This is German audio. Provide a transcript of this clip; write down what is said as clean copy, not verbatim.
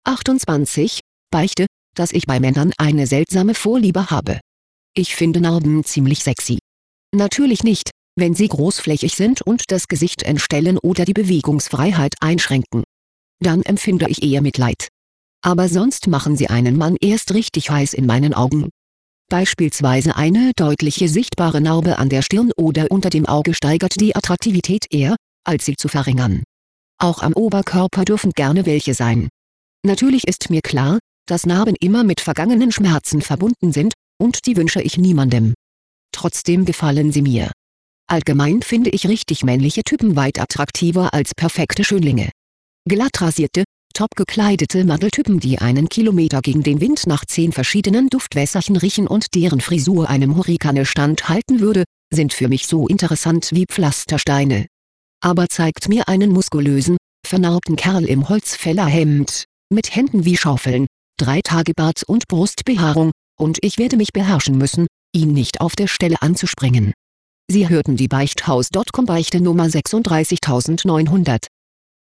28. Beichte, dass ich bei Männern eine seltsame Vorliebe habe. Ich finde Narben ziemlich sexy. Natürlich nicht, wenn sie großflächig sind und das Gesicht entstellen oder die Bewegungsfreiheit einschränken. Dann empfinde ich eher Mitleid. Aber sonst machen sie einen Mann erst richtig heiß in meinen Augen. Beispielsweise eine deutliche sichtbare Narbe an der Stirn oder unter dem Auge steigert die Attraktivität eher, als sie zu verringern. Auch am Oberkörper dürfen gerne welche sein. Natürlich ist mir klar, dass Narben immer mit vergangenen Schmerzen verbunden sind, und die wünsche ich niemandem. Trotzdem gefallen sie mir. Allgemein finde ich richtig männliche Typen weit attraktiver als perfekte Schönlinge. Glatt rasierte, top gekleidete Modeltypen, die einen Kilometer gegen den Wind nach 10 verschiedenen Duftwässerchen riechen und deren Frisur einem Hurrikan standhalten würde, sind für mich so interessant wie Pflastersteine. Aber zeigt mir einen muskulösen, vernarbten Kerl im Holzfällerhemd, mit Händen wie Schaufeln, 3 Tage Bart und Brustbehaarung, und ich werde mich beherrschen müssen, ihn nicht auf der Stelle anzuspringen. Sie hörten die Beichthaus.com Beichte Nummer 36900.